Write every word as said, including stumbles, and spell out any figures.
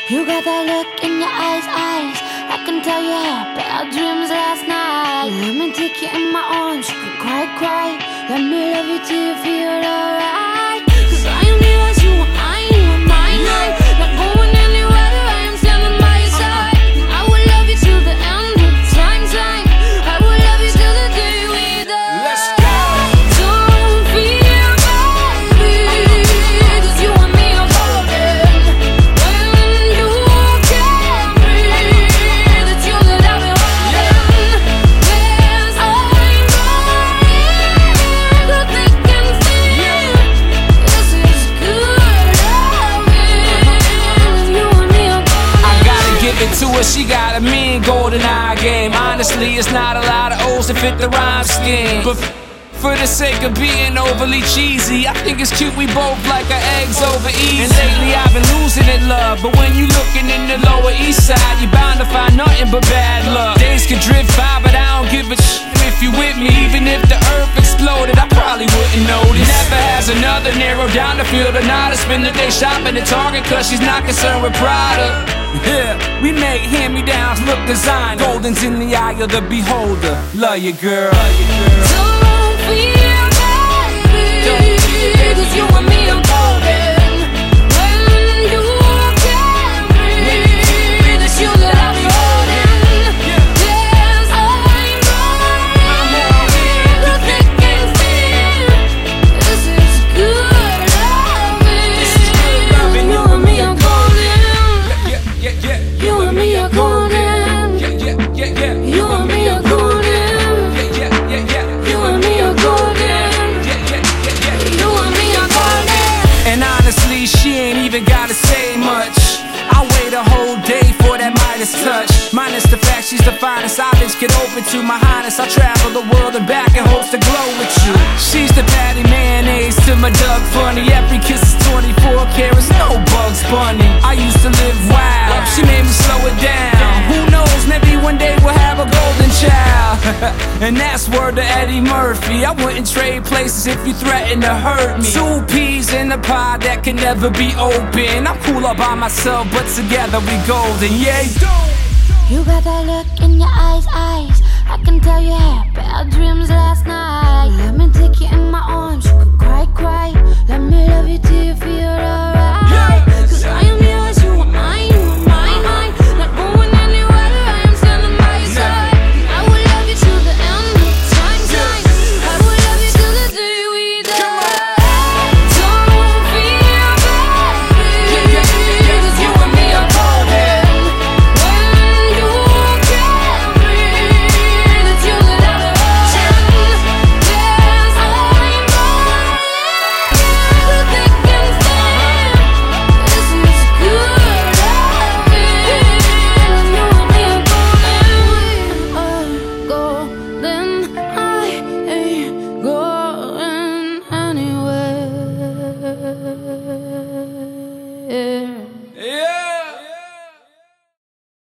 You got that look in your eyes, eyes. I can tell you had bad dreams last night. Let me take you in my arms, you can cry, cry. Let me love you till you feel alright. Cause I am yours, you are mine, you are mine. Not going anywhere, I am standing by your side. I will love you till the end of time, time. I will love you till the day we die. Let's go. Don't feel bad, cause you and me are golden. When you can breathe, it's you that I've been holding. There's only mine, so they can feel. This is good loving. You and me are golden. I gotta give it to her, she got a mean golden eye game. Honestly, it's not a lot of O's to fit the rhyme scheme, but for the sake of being overly cheesy, I think it's cute we both like our eggs over easy. And lately I've been losing it, love, but when you looking in the Lower East Side, you're bound to find nothing but bad luck. Days could drift by, but I don't give a sh if you with me. Even if the earth exploded, I probably wouldn't notice. Never has another narrow down the field or not to spend the day shopping at Target, cause she's not concerned with Prada. Yeah, we make hand-me-downs look designed. Golden's in the eye of the beholder. Love you, girl. Love you, girl. Don't feel bad, cause you and me are golden. When you can breathe, it's you that I'll be holding. There's only mine, so they can feel. This is good loving. You and me are golden. Yeah, yeah, yeah. You and me are golden. Yeah, yeah, yeah, yeah. You and me are golden. Yeah, yeah, yeah, yeah. You and me are golden. Yeah, yeah, yeah, yeah. You and me are golden. And honestly, she ain't even gotta say much. I wait a whole day for that Midas touch. Minus the fact she's the finest eyelids get open to. My highness, I travel the world and back in hopes to glow with you. She's the patty mayonnaise to my Doug Funny. Every kiss is twenty-four carats, no Bugs Bunny. I used to live wild, she made me slow it down. Who knows, maybe one day we'll have a golden child. And that's word to Eddie Murphy. I wouldn't trade places if you threaten to hurt me. Two peas in a pie that can never be open. I'm cool all by myself, but together we golden. Yeah, You got that look in your eyes, eyes. I can tell you had bad dreams last night. Let me take you in my arms, you can cry, cry. Let me love you till you feel alright.